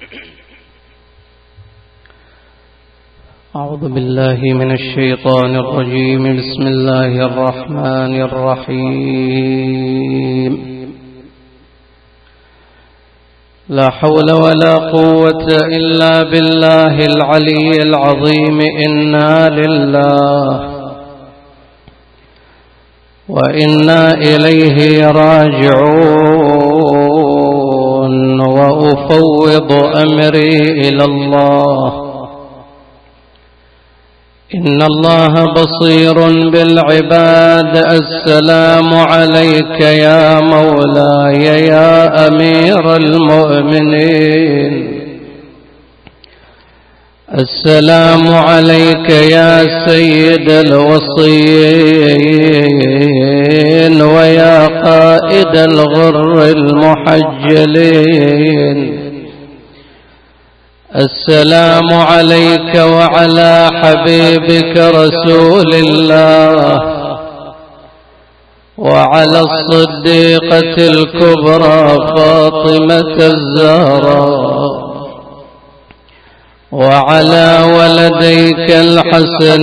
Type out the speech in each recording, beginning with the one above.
أعوذ بالله من الشيطان الرجيم. بسم الله الرحمن الرحيم. لا حول ولا قوة إلا بالله العلي العظيم. إنا لله وإنا إليه راجعون، وأفوض أمري إلى الله. إن الله بصير بالعباد. السلام عليك يا مولاي يا أمير المؤمنين. السلام عليك يا سيد الوصيين ويا قائد الغر المحجلين. السلام عليك وعلى حبيبك رسول الله وعلى الصديقة الكبرى فاطمة الزهراء وعلى ولديك الحسن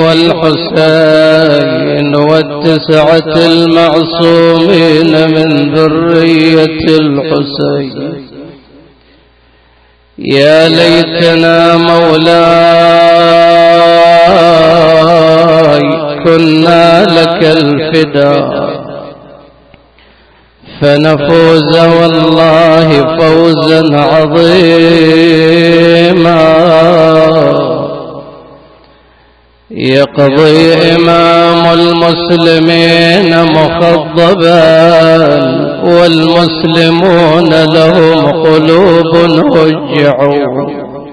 والحسين والتسعة المعصومين من ذرية الحسين. يا ليتنا مولاي كنا لك الفداء فنفوز والله فوزا عظيما. يقضي إمام المسلمين مخضبا والمسلمون لهم قلوب هجعوا.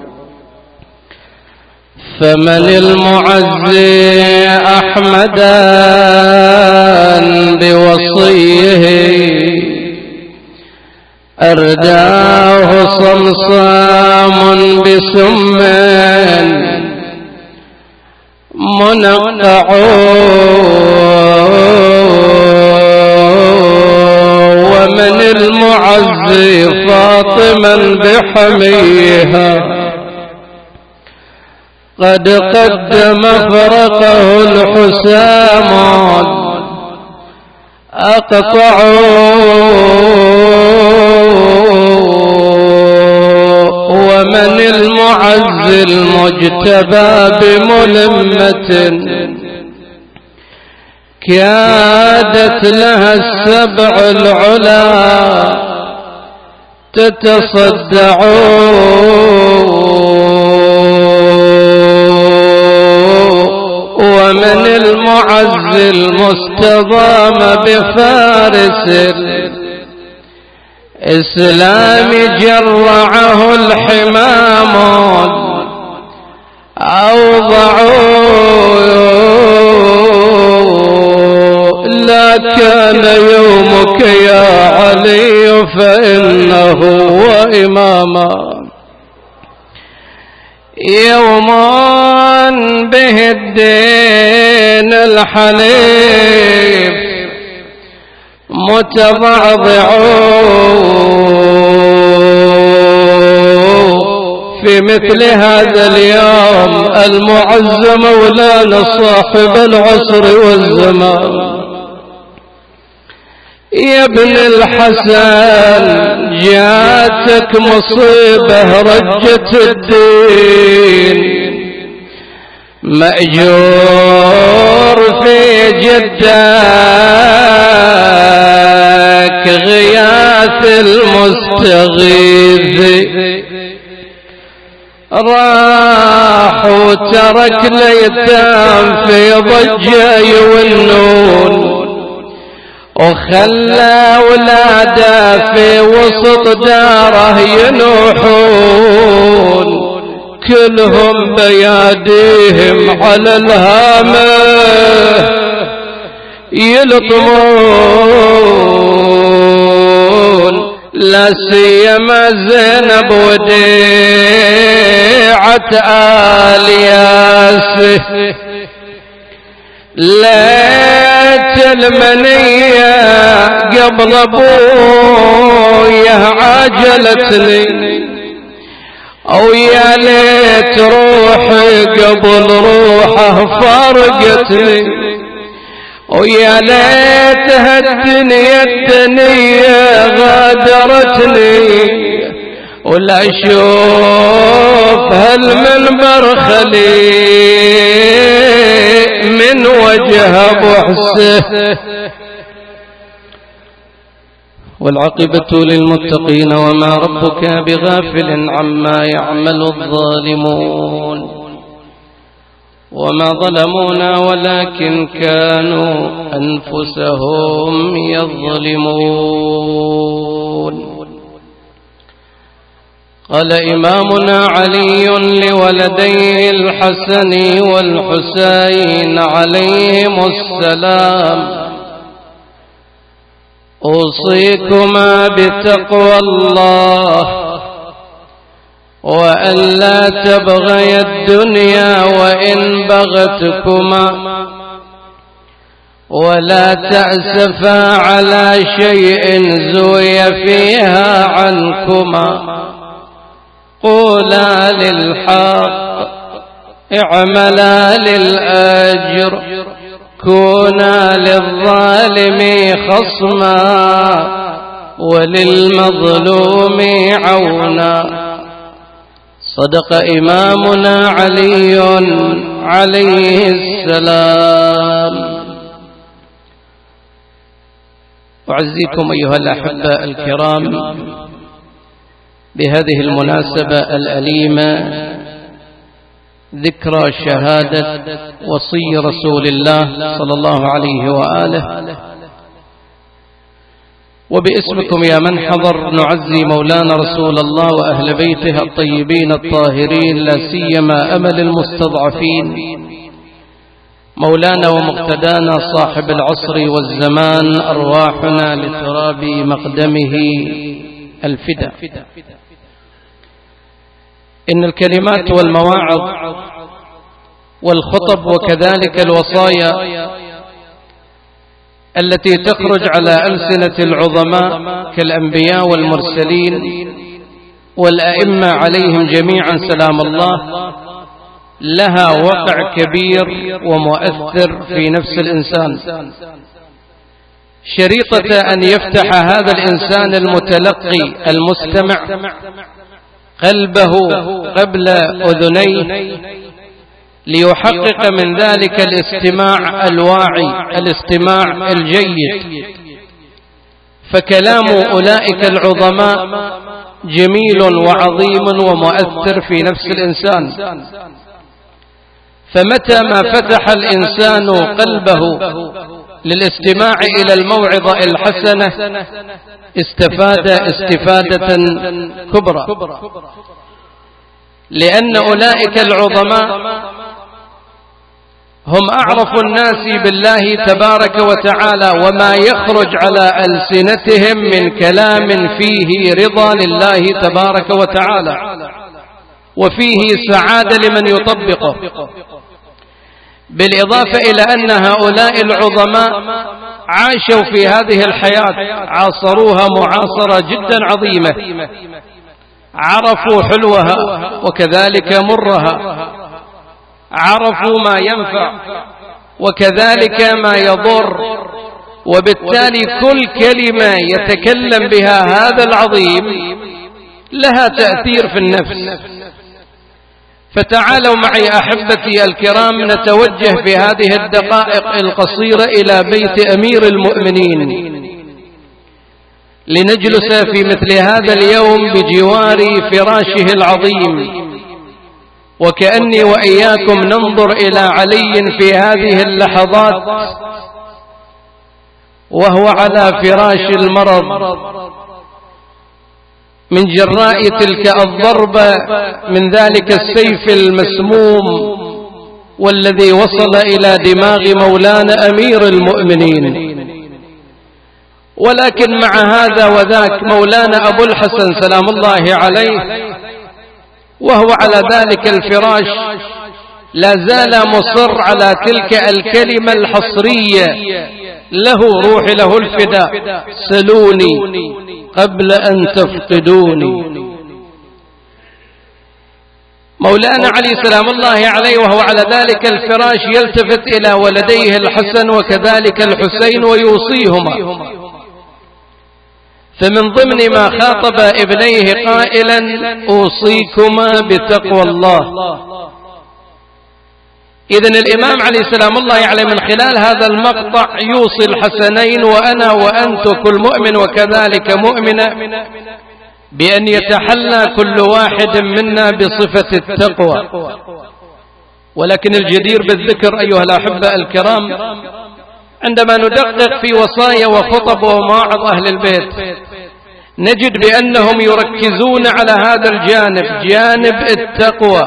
فمن المعزي أحمدا بوصيه أرداه صمصام بسم منقع. ومن المعزي فاطما بحميها قد قدم فرقه الحسام أقطعوا. ومن المعزي المجتبى بملمة كادت لها السبع العلا تتصدع. ومن المعزي المستضام بفارس الإسلام جرعه الحمام أوضعوا. لا كان يومك يا علي فإنه وإماما يوم به الدين الحنيف متضعضعون. في مثل هذا اليوم المعز مولانا صاحب العصر والزمان يا ابن الحسن جاتك مصيبة رجت الدين. مأجور في جدك غياث المستغيث راح وترك اليتام في ضجة يونون وخلى ولاده في وسط داره ينوحون كلهم بياديهم على الهامة يلطمون. لا سيما زينب وديعة آل ياسر ليت المنية قبل ابويا عاجلتني أو يا ليت روحي قبل روحه فارقتني، ويا ليتها الدنيا غادرتني، ولا أشوف هالمنبر خليء من وجه أبو حسين. والعاقبة للمتقين وما ربك بغافل عما يعمل الظالمون. وما ظلمونا ولكن كانوا أنفسهم يظلمون. قال إمامنا علي لولديه الحسن والحسين عليهم السلام: أوصيكما بتقوى الله، وألا تبغي الدنيا وإن بغتكما، ولا تأسفا على شيء زوي فيها عنكما، قولا للحق اعملا للأجر، كونا للظالم خصما وللمظلوم عونا. صدق إمامنا علي عليه السلام. أعزيكم أيها الأحباء الكرام بهذه المناسبة الأليمة، ذكرى شهادة وصي رسول الله صلى الله عليه وآله، وباسمكم يا من حضر نعزي مولانا رسول الله وأهل بيته الطيبين الطاهرين، لا سيما أمل المستضعفين مولانا ومقتدانا صاحب العصر والزمان، أرواحنا لتراب مقدمه الفدا. إن الكلمات والمواعظ والخطب وكذلك الوصايا التي تخرج على ألسنة العظماء كالأنبياء والمرسلين والأئمة عليهم جميعا سلام الله، لها وقع كبير ومؤثر في نفس الإنسان، شريطة أن يفتح هذا الإنسان المتلقي المستمع قلبه قبل أذنيه ليحقق من ذلك الاستماع الواعي، الاستماع الجيد. فكلام أولئك العظماء جميل وعظيم ومؤثر في نفس الإنسان. فمتى ما فتح الإنسان قلبه للاستماع إلى الموعظة الحسنة استفاد استفادة كبرى، لأن أولئك العظماء هم أعرف الناس بالله تبارك وتعالى، وما يخرج على ألسنتهم من كلام فيه رضا لله تبارك وتعالى وفيه سعادة لمن يطبقه. بالإضافة إلى أن هؤلاء العظماء عاشوا في هذه الحياة، عاصروها معاصرة جدا عظيمة، عرفوا حلوها وكذلك مرها، عرفوا ما ينفع وكذلك ما يضر، وبالتالي كل كلمة يتكلم بها هذا العظيم لها تأثير في النفس. فتعالوا معي أحبتي الكرام نتوجه في هذه الدقائق القصيرة إلى بيت أمير المؤمنين، لنجلس في مثل هذا اليوم بجوار فراشه العظيم، وكأني وإياكم ننظر إلى علي في هذه اللحظات وهو على فراش المرض من جراء تلك الضربة من ذلك السيف المسموم والذي وصل إلى دماغ مولانا أمير المؤمنين. ولكن مع هذا وذاك مولانا أبو الحسن سلام الله عليه وهو على ذلك الفراش لا زال مصر على تلك الكلمة الحصرية له روحي له الفداء: سلوني قبل أن تفقدوني. مولانا علي سلام الله عليه وهو على ذلك الفراش يلتفت إلى ولديه الحسن وكذلك الحسين ويوصيهما، فمن ضمن ما خاطب ابنيه قائلا: أوصيكما بتقوى الله. إذن الإمام علي سلام الله عليه من خلال هذا المقطع يوصي الحسنين وأنا وأنت كل مؤمن وكذلك مؤمنة بأن يتحلى كل واحد منا بصفة التقوى. ولكن الجدير بالذكر أيها الأحبة الكرام عندما ندقق في وصايا وخطب ومواعظ أهل البيت نجد بأنهم يركزون على هذا الجانب، جانب التقوى.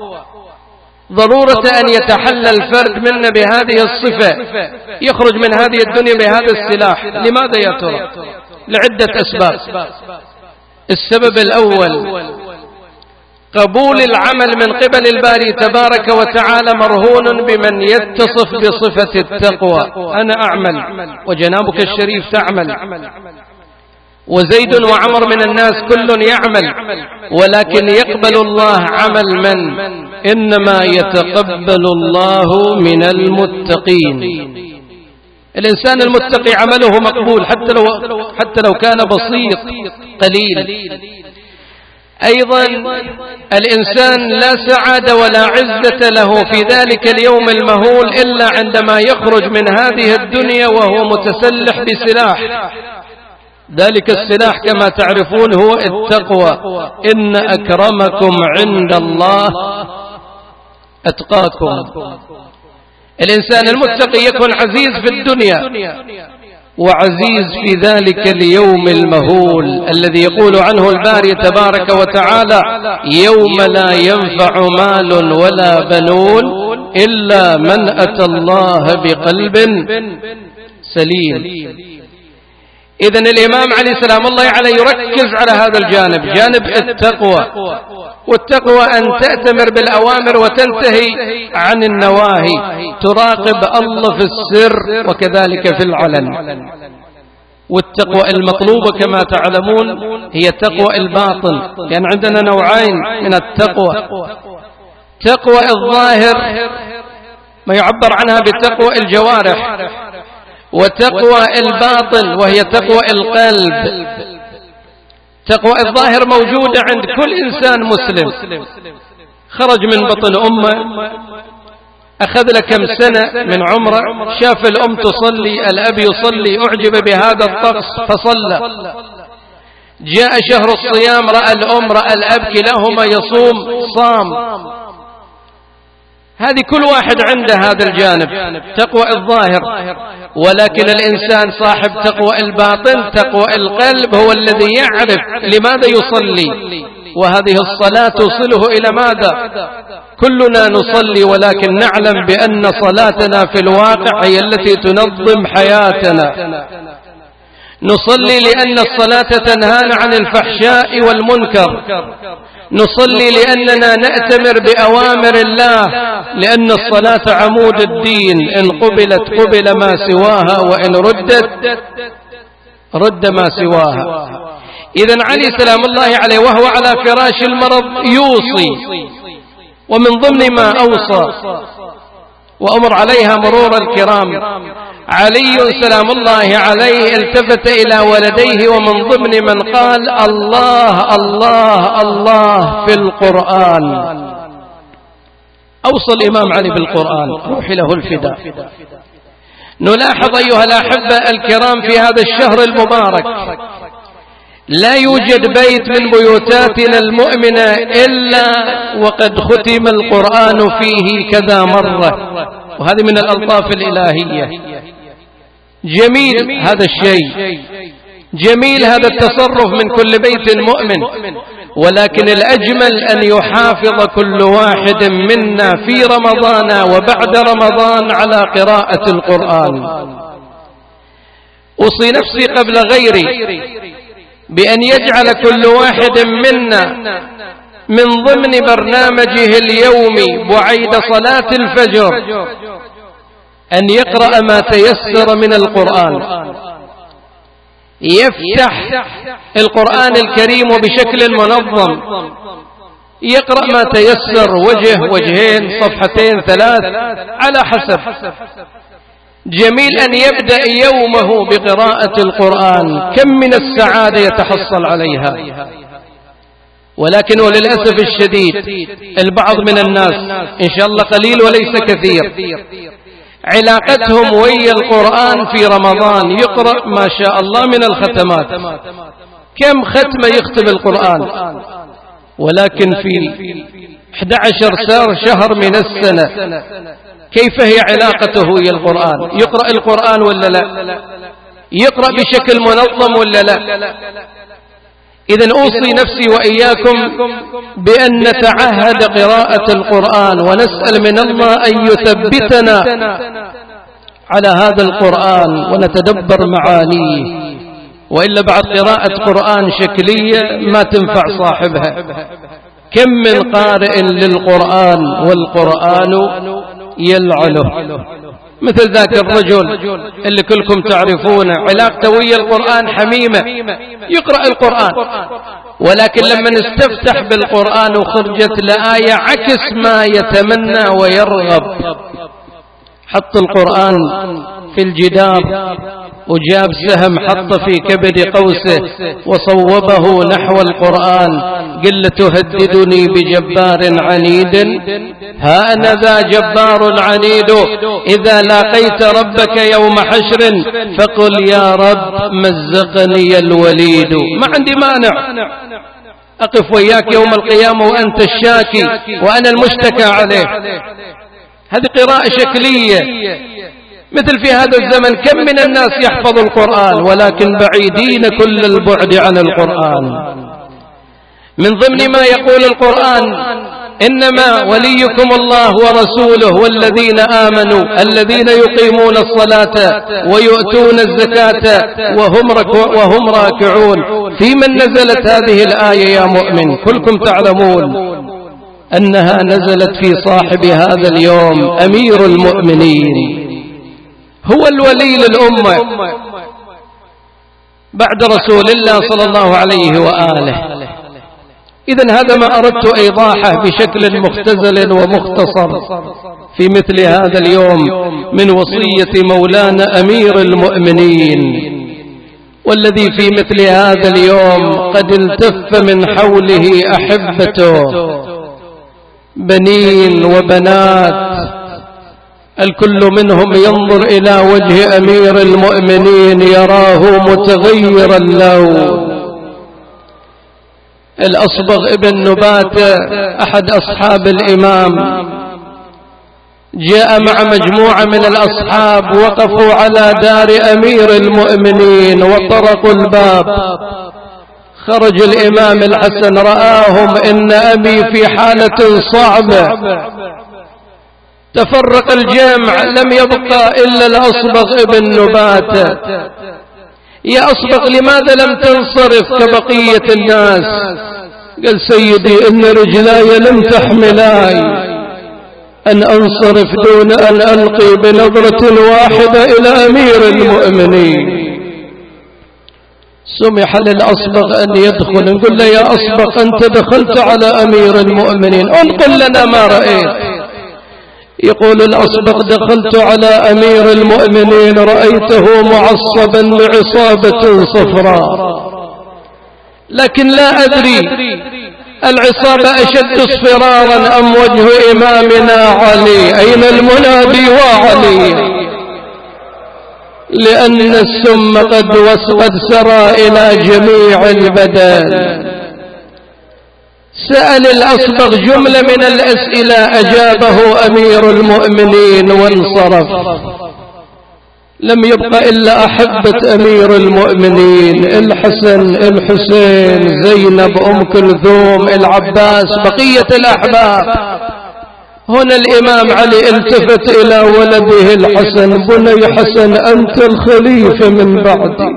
ضرورة أن يتحلى الفرد منا بهذه الصفة، يخرج من هذه الدنيا بهذا السلاح. لماذا يا ترى؟ لعدة أسباب. السبب الأول: قبول العمل من قبل الباري تبارك وتعالى مرهون بمن يتصف بصفة التقوى. أنا أعمل وجنابك الشريف تعمل، وزيد وعمر من الناس كل يعمل، ولكن يقبل الله عمل من؟ إنما يتقبل الله من المتقين. الإنسان المتقي عمله مقبول حتى لو كان بسيط قليل. أيضا الإنسان لا سعادة ولا عزة له في ذلك اليوم المهول إلا عندما يخرج من هذه الدنيا وهو متسلح بسلاح. ذلك السلاح كما تعرفون هو التقوى. إن أكرمكم عند الله أتقاكم. الإنسان المتقي يكون عزيز في الدنيا وعزيز في ذلك اليوم المهول الذي يقول عنه الباري تبارك وتعالى: يوم لا ينفع مال ولا بنون إلا من أتى الله بقلب سليم. إذن الإمام علي سلام الله عليه يركز على هذا الجانب، جانب التقوى. والتقوى أن تأتمر بالأوامر وتنتهي عن النواهي، تراقب الله في السر وكذلك في العلن. والتقوى المطلوبة كما تعلمون هي تقوى الباطن، لأن يعني عندنا نوعين من التقوى: تقوى الظاهر ما يعبر عنها بتقوى الجوارح، وتقوى الباطن وهي تقوى القلب. تقوى الظاهر موجودة عند كل إنسان مسلم، خرج من بطن أمه، أخذ له كم سنة من عمره، شاف الأم تصلي، الأب يصلي، أعجب بهذا الطقس فصلى. جاء شهر الصيام، رأى الأم رأى الأب كلاهما يصوم صام. هذه كل واحد عنده هذا الجانب تقوى الظاهر. ولكن الإنسان صاحب تقوى الباطن، تقوى القلب، هو الذي يعرف لماذا يصلي، وهذه الصلاة توصله إلى ماذا؟ كلنا نصلي ولكن نعلم بأن صلاتنا في الواقع هي التي تنظم حياتنا. نصلي لأن الصلاة تنهانا عن الفحشاء والمنكر، نصلي لأننا نأتمر بأوامر الله، لأن الصلاة عمود الدين، إن قبلت قبل ما سواها، وإن ردت رد ما سواها. إذن علي سلام الله عليه وهو على فراش المرض يوصي، ومن ضمن ما أوصى وأمر عليها مرور الكرام، علي سلام الله عليه التفت إلى ولديه ومن ضمن من قال: الله الله الله في القرآن. أوصى الإمام علي بالقرآن، روحي له الفداء. نلاحظ أيها الأحبة الكرام في هذا الشهر المبارك لا يوجد بيت من بيوتاتنا المؤمنة إلا وقد ختم القرآن فيه كذا مرة، وهذه من الألطاف الإلهية. جميل هذا الشيء، جميل هذا التصرف من كل بيت مؤمن، ولكن الأجمل أن يحافظ كل واحد منا في رمضان وبعد رمضان على قراءة القرآن. أوصي نفسي قبل غيري بأن يجعل كل واحد منا من ضمن برنامجه اليومي بعيد صلاة الفجر أن يقرأ ما تيسر من القرآن، يفتح القرآن الكريم بشكل منظم، يقرأ ما تيسر، وجه وجهين صفحتين ثلاث على حسب. جميل أن يبدأ يومه بقراءة القرآن، كم من السعادة يتحصل عليها. ولكن وللأسف الشديد البعض من الناس إن شاء الله قليل وليس كثير علاقتهم ويا القرآن في رمضان يقرأ ما شاء الله من الختمات، كم ختمة يختم القرآن، ولكن في 11 شهر من السنة كيف هي علاقته ويا القرآن؟ يقرأ القرآن ولا لا؟ يقرأ بشكل منظم ولا لا؟ إذن أوصي نفسي وإياكم بأن نتعهد قراءة القرآن، ونسأل من الله أن يثبتنا على هذا القرآن ونتدبر معانيه، وإلا بعد قراءة قرآن شكلية ما تنفع صاحبها. كم من قارئ للقرآن والقرآن يلعنه، مثل ذاك الرجل اللي كلكم تعرفونه علاقته ويا القرآن حميمة، يقرأ القرآن، ولكن لما نستفتح بالقرآن وخرجت لآية عكس ما يتمنى ويرغب، حط القرآن في الجدار وجاب سهم حط في كبد قوسه وصوبه نحو القرآن، قل تهددني بجبار عنيد، هانذا جبار عنيد، إذا لاقيت ربك يوم حشر فقل يا رب مزقني الوليد. ما عندي مانع أقف وياك يوم القيامة وأنت الشاكي وأنا المشتكى عليه. هذه قراءة شكلية، مثل في هذا الزمن كم من الناس يحفظ القرآن ولكن بعيدين كل البعد عن القرآن. من ضمن ما يقول القرآن: إنما وليكم الله ورسوله والذين آمنوا الذين يقيمون الصلاة ويؤتون الزكاة وهم راكعون. في من نزلت هذه الآية يا مؤمن؟ كلكم تعلمون أنها نزلت في صاحب هذا اليوم أمير المؤمنين، هو الولي للأمة بعد رسول الله صلى الله عليه وآله. إذن هذا ما أردت إيضاحه بشكل مختزل ومختصر في مثل هذا اليوم من وصية مولانا أمير المؤمنين، والذي في مثل هذا اليوم قد التف من حوله أحبته بنين وبنات، الكل منهم ينظر إلى وجه أمير المؤمنين يراه متغير اللون. الأصبغ ابن نباتة أحد أصحاب الإمام جاء مع مجموعة من الأصحاب، وقفوا على دار أمير المؤمنين وطرقوا الباب. خرج الإمام الحسن رآهم: إن أبي في حالة صعبة. تفرق الجمع، لم يبقى إلا الأصبغ ابن نباتة. يا أصبغ لماذا لم تنصرف كبقية الناس؟ قال: سيدي إن رجلاي لم تحملاي أن أنصرف دون أن ألقي بنظرة واحدة إلى أمير المؤمنين. سمح للأصبغ أن يدخل، نقول له: يا أصبغ أنت دخلت على أمير المؤمنين، انقل لنا ما رأيت. يقول الأصبغ: دخلت على أمير المؤمنين رأيته معصبا بعصابة صفراء، لكن لا أدري العصابة أشد اصفرارا أم وجه إمامنا علي؟ أين المنادي وعلي؟ لأن السم قد سرى إلى جميع البدن. سأل الأصبغ جملة من الأسئلة أجابه أمير المؤمنين وانصرف. لم يبق إلا أحبة أمير المؤمنين: الحسن، الحسين، زينب، أم كلثوم، العباس، بقية الأحباب. هنا الإمام علي التفت إلى ولده الحسن: بني حسن أنت الخليفة من بعدي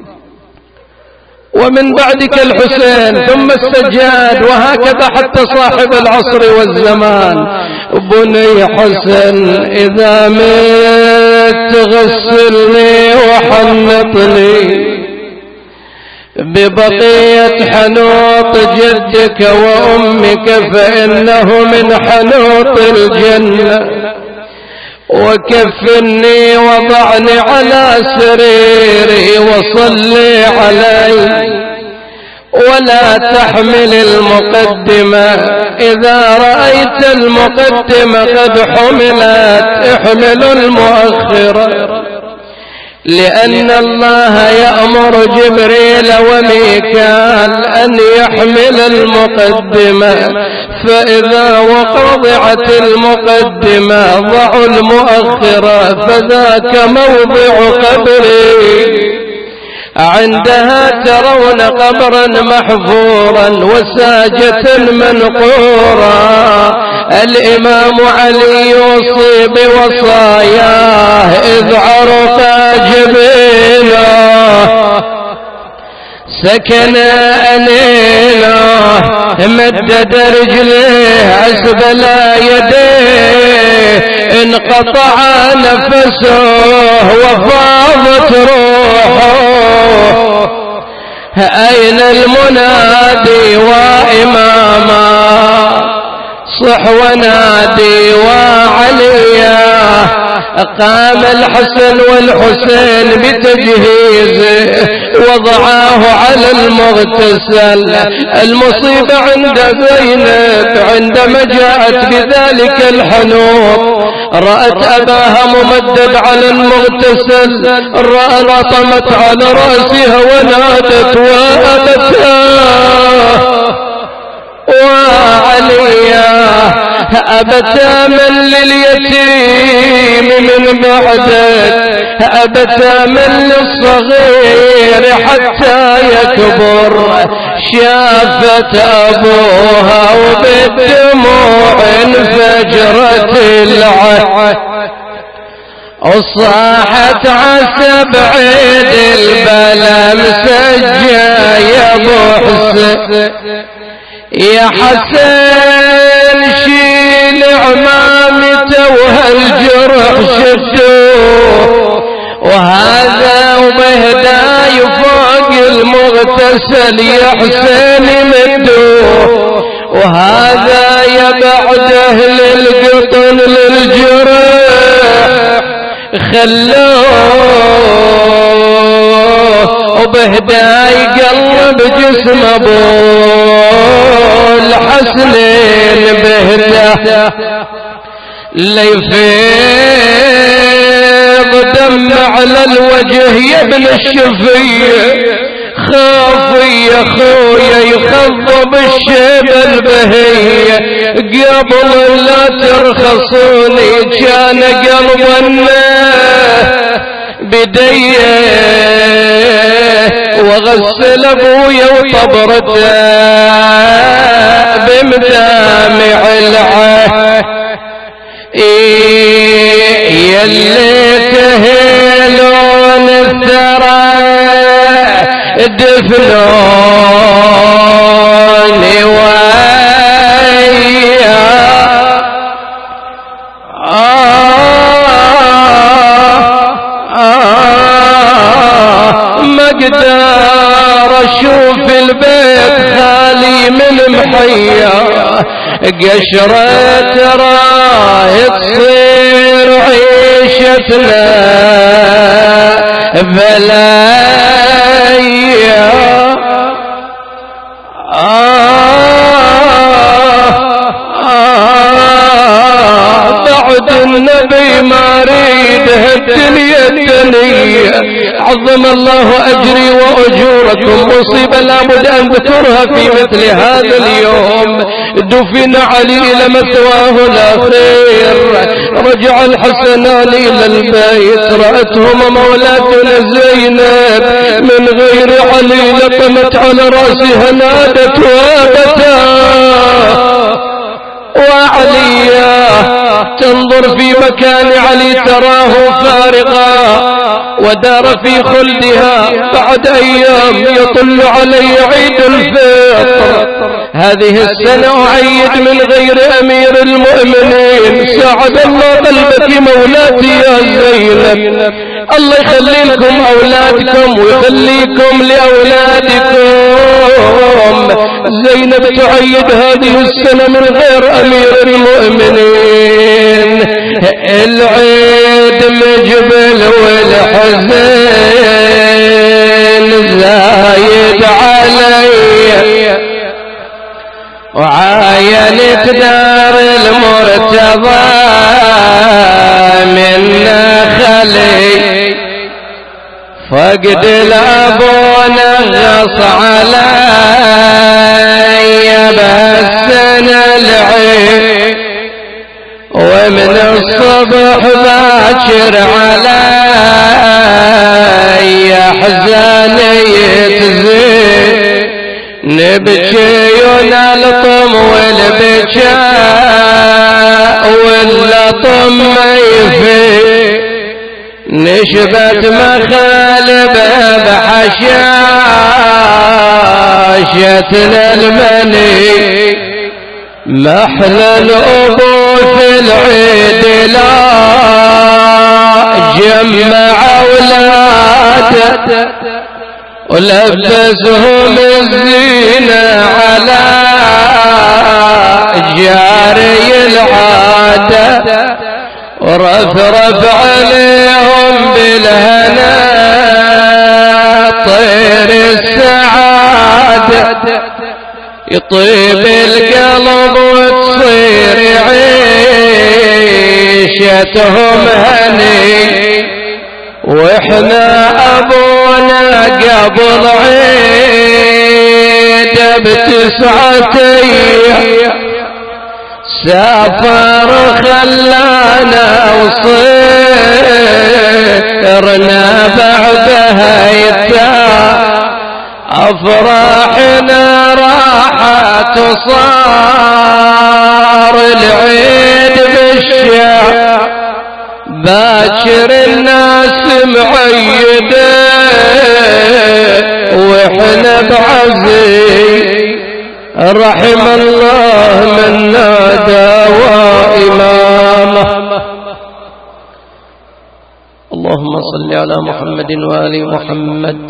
ومن بعدك الحسين، ثم السجاد، وهكذا حتى صاحب العصر والزمان. بني حسن إذا مت غسلني وحنطني ببقية حنوط جدك وأمك فإنه من حنوط الجنة، وكفني وضعني على سريري وصلي علي، ولا تحمل المقدمة، إذا رأيت المقدمة قد حملت احمل المؤخرة، لأن الله يأمر جبريل وميكال أن يحمل المقدمة، فإذا وضعت المقدمة ضعوا المؤخرة، فذاك موضع قبري، عندها ترون قبرا محفورا وساجة منقورا. الإمام علي يوصي بوصاياه إذ عرق جبينه، سكن أنينه، مدد رجليه أسبل يديه، انقطع نفسه وفاضت روحه. أين المنادي وإماما، صح ونادي وعليا. قام الحسن والحسين بتجهيزه وضعاه على المغتسل. المصيبة عند زينب عندما جاءت بذلك الحنوط، رأت أباها ممدد على المغتسل، رطمت على رأسها ونادت وأبتاه وعليا، أبتا من لليتيم من بعدك، أبتا من للصغير حتى يكبر. شافت أبوها وبالدموع انفجرت العين، وصاحت عسى بعيد البلا مسجى يا ابو حسين، يا حسين شيل عمامته وهالجرح شدوه، وهذا وبهداي فوق المغتسل يا حسين مدوه، وهذا يبعده للقطن للجرح خلوه، وبهداي قلب جسم ابوه الحسنين بهده، ليفيض دم على الوجه يا ابن الشفية، خافي يا خويا يخضب الشيب البهية، قبل لا ترخصوني كان قلبنا بديه، وغسل ابويا وطبرته بمدامع العين، يلي تهيلون الثرى دفنوني ويا ما اقدر اشوف البيت خالي من محيا، قشرة راي تصير عيشتنا بلايا، بعد النبي ما ريده الدنيا الدنيا. عظم الله أجري وأجوركم، مصيبة لابد أن تذكرها في مثل هذا اليوم. دفن علي إلى مثواه الأخير، رجع الحسنان إلى البيت، رأتهما مولاتنا زينب من غير علي، لطمت على رأسها نادت وابتا وعليا، تنظر في مكان علي تراه فارغا، ودار في خلدها. بعد أيام يطل علي عيد الفطر، هذه السنة أعيد من غير أمير المؤمنين. سعد الله قلبك مولاتي يا زينب، الله يخلي لكم أولادكم ويخليكم لأولادكم. زينب تعيد هذه السنة من غير أمير المؤمنين. العيد مجبل والحزن زايد علي، وعاينت دار المرتضى من خلي، فقد الأبو نغص علي بسن العيد، ومن الصبح باكر علي حزاني يتزيد، نبكي ونلطم والبكاء واللطم يفيد، نشبت مخالبه بحشاشتنا المني، محلى الأبو في العيد لا جمع أولاده، ولبسهم الزينة على جاري العادة، ورفرف عليهم بالهنا طير السعادة، يطيب القلب وتصير عيشتهم هني، واحنا ابونا قبل عيد ب9 أيام سافر خلانا وصيرنا بعدها يتام، افراحنا راحت وصار العيد بالشام، باكر الناس معيده واحنا بعزي، رحم الله من نادى وإمامه. اللهم صل على محمد وآل محمد.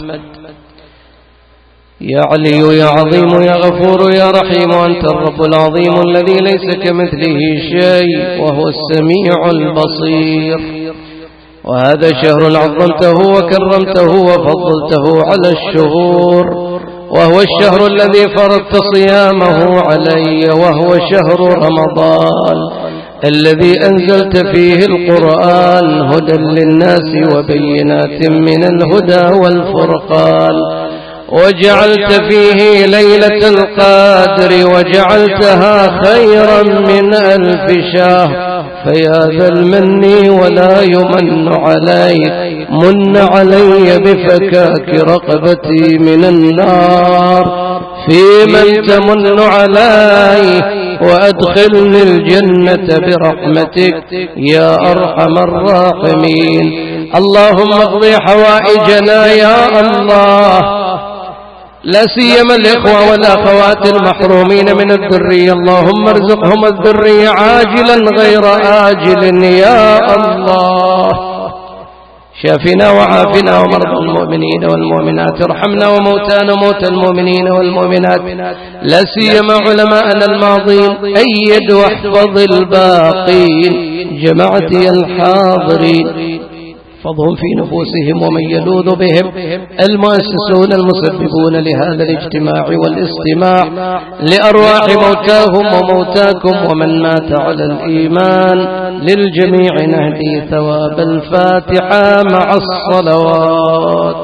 يا علي يا عظيم يا غفور يا رحيم، أنت الرب العظيم الذي ليس كمثله شيء وهو السميع البصير. وهذا شهر عظمته وكرمته وفضلته على الشهور، وهو الشهر الذي فرضت صيامه علي، وهو شهر رمضان الذي أنزلت فيه القرآن هدى للناس وبينات من الهدى والفرقان، وجعلت فيه ليلة القدر وجعلتها خيرا من 1000 شهر. فيا ذا المن ولا يمن عليك، من علي بفكاك رقبتي من النار، في من تمن علي وأدخلني الجنة برحمتك يا أرحم الراحمين. اللهم اقضي حوائجنا يا الله، لا سيما الإخوة والأخوات المحرومين من الذرية، اللهم ارزقهم الذرية عاجلا غير آجل يا الله. شافنا وعافنا ومرضى المؤمنين والمؤمنات، ارحمنا وموتانا وموتى المؤمنين والمؤمنات، لا سيما علماءنا الماضين، أيد واحفظ الباقين، جماعتي الحاضرين فضهم في نفوسهم ومن يلوذ بهم، المؤسسون المسببون لهذا الاجتماع والاستماع، لأرواح موتاهم وموتاكم ومن مات على الإيمان، للجميع نهدي ثواب الفاتحة مع الصلوات.